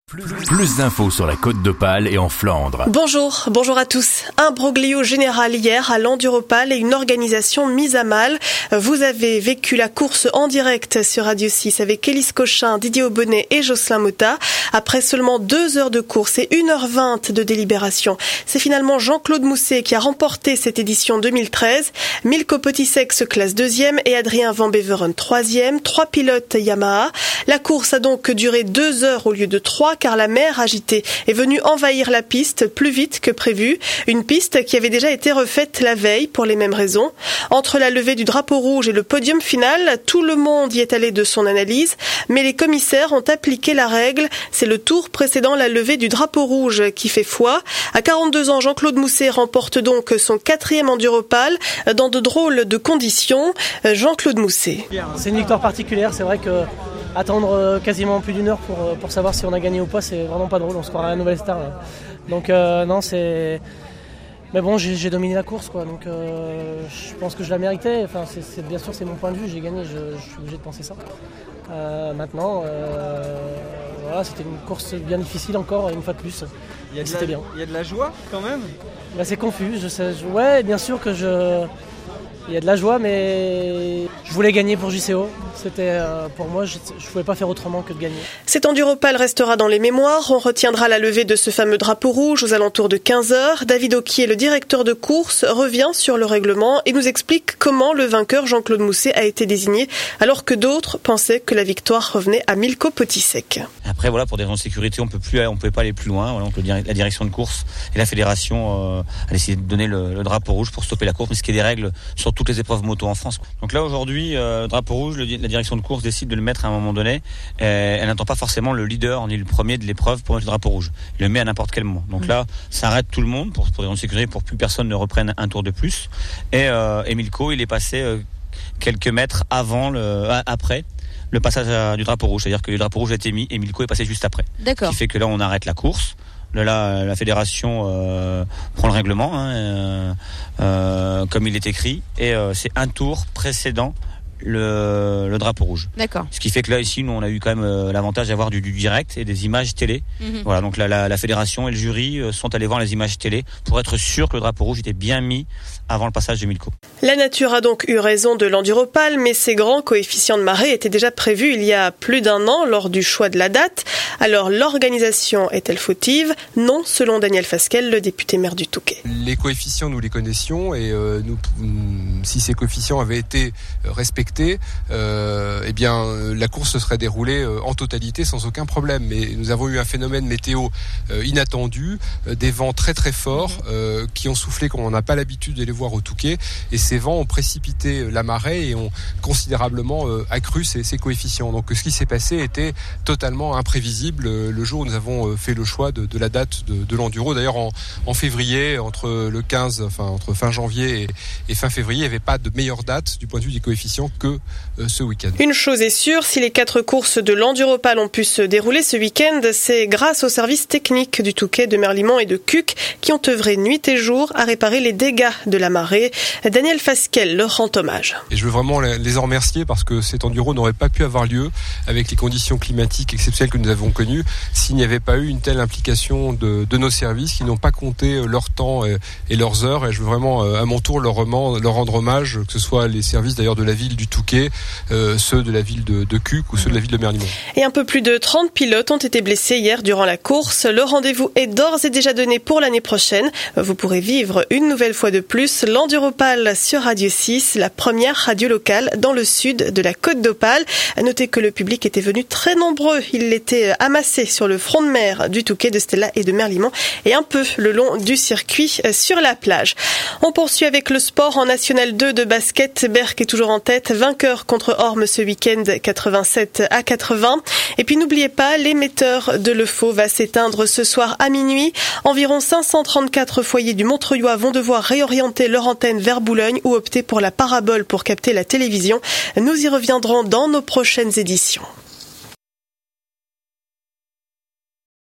Plus d'infos sur la Côte d'Opale et en Flandre. Bonjour à tous. Un broglio général hier à l'Enduropale et une organisation mise à mal. Vous avez vécu la course en direct sur Radio 6 avec Élise Cochin, Didier Aubonnet et Jocelyn Motta. Après seulement 2 heures de course et 1h20 de délibération, c'est finalement Jean-Claude Mousset qui a remporté cette édition 2013. Milko Potisek se classe 2e et Adrien Van Beveren 3e. 3 pilotes Yamaha. La course a donc duré 2 heures au lieu de 3 car la mer agitée est venue envahir la piste plus vite que prévu. Une piste qui avait déjà été refaite la veille pour les mêmes raisons. Entre la levée du drapeau rouge et le podium final, tout le monde y est allé de son analyse, mais les commissaires ont appliqué la règle. C'est le tour précédant la levée du drapeau rouge qui fait foi. À 42 ans, Jean-Claude Mousset remporte donc son 4e Enduropale dans de drôles de conditions. Jean-Claude Mousset. C'est une victoire particulière, c'est vrai que attendre quasiment plus d'1 heure pour savoir si on a gagné ou pas, c'est vraiment pas drôle, on se croirait à la nouvelle star là. Donc non, c'est... Mais bon, j'ai dominé la course, quoi. Donc je pense que je la méritais. Enfin, bien sûr, c'est mon point de vue, j'ai gagné, je suis obligé de penser ça. Maintenant, voilà, c'était une course bien difficile encore, une fois de plus. C'était bien. Il y a de la joie quand même. Bah, c'est confus, ouais, bien sûr que il y a de la joie, mais je voulais gagner pour JCO. C'était pour moi, je ne pouvais pas faire autrement que de gagner. Cet Enduropale restera dans les mémoires. On retiendra la levée de ce fameux drapeau rouge aux alentours de 15h. David Ocquier, le directeur de course, revient sur le règlement et nous explique comment le vainqueur Jean-Claude Mousset a été désigné, alors que d'autres pensaient que la victoire revenait à Milko Potisek. Après, voilà, pour des raisons de sécurité, on pouvait pas aller plus loin. Voilà, donc la direction de course et la fédération a décidé de donner le drapeau rouge pour stopper la course, mais ce qui est des règles sur toutes les épreuves moto en France. Donc là, aujourd'hui, drapeau rouge, la direction de course décide de le mettre à un moment donné. Elle n'attend pas forcément le leader ni le premier de l'épreuve pour mettre le drapeau rouge. Il le met à n'importe quel moment. Donc là, ça arrête tout le monde pour des raisons de sécurité, pour que plus personne ne reprenne un tour de plus. Et Milko, il est passé quelques mètres après le passage du drapeau rouge. C'est-à-dire que le drapeau rouge a été mis et Milko est passé juste après. D'accord. Ce qui fait que là, on arrête la course. Là, la fédération prend le règlement comme il est écrit et c'est un tour précédent le drapeau rouge. D'accord. Ce qui fait que là ici nous on a eu quand même l'avantage d'avoir du direct et des images télé. Voilà, donc la fédération et le jury sont allés voir les images télé pour être sûr que le drapeau rouge était bien mis avant le passage de Milko. La nature a donc eu raison de l'Enduropale, mais ces grands coefficients de marée étaient déjà prévus il y a plus d'1 an lors du choix de la date. Alors l'organisation est-elle fautive ? Non, selon Daniel Fasquelle, le député maire du Touquet. Les coefficients, nous les connaissions et si ces coefficients avaient été respectés, eh bien la course se serait déroulée en totalité sans aucun problème. Mais nous avons eu un phénomène météo inattendu, des vents très très forts qui ont soufflé comme on n'a pas l'habitude de les voir au Touquet, et ces vents ont précipité la marée et ont considérablement accru ces coefficients. Donc ce qui s'est passé était totalement imprévisible le jour où nous avons fait le choix de la date de l'Enduro. D'ailleurs en février, entre fin janvier et fin février, il n'y avait pas de meilleure date du point de vue des coefficients que ce week-end. Une chose est sûre, si les 4 courses de l'Enduropale ont pu se dérouler ce week-end, c'est grâce aux services techniques du Touquet, de Merlimont et de Cuc qui ont œuvré nuit et jour à réparer les dégâts de la marée. Daniel Fasquelle leur rend hommage. Et je veux vraiment les en remercier parce que cet Enduro n'aurait pas pu avoir lieu avec les conditions climatiques exceptionnelles que nous avons connues s'il n'y avait pas eu une telle implication de nos services qui n'ont pas compté leur temps et leurs heures. Et je veux vraiment à mon tour leur rendre hommage, que ce soit les services d'ailleurs de la ville du Touquet, ceux de la ville de Cuc ou ceux de la ville de Merlimont. Et un peu plus de 30 pilotes ont été blessés hier durant la course. Le rendez-vous est d'ores et déjà donné pour l'année prochaine. Vous pourrez vivre une nouvelle fois de plus l'Enduropale sur Radio 6, la première radio locale dans le sud de la Côte d'Opale. Notez que le public était venu très nombreux. Il était amassé sur le front de mer du Touquet, de Stella et de Merlimont et un peu le long du circuit sur la plage. On poursuit avec le sport en National 2 de basket. Berck est toujours en tête, vainqueur contre Orme ce week-end 87-80. Et puis n'oubliez pas, l'émetteur de l'Eufo va s'éteindre ce soir à minuit. Environ 534 foyers du Montreuillois vont devoir réorienter leur antenne vers Boulogne ou opter pour la parabole pour capter la télévision. Nous y reviendrons dans nos prochaines éditions.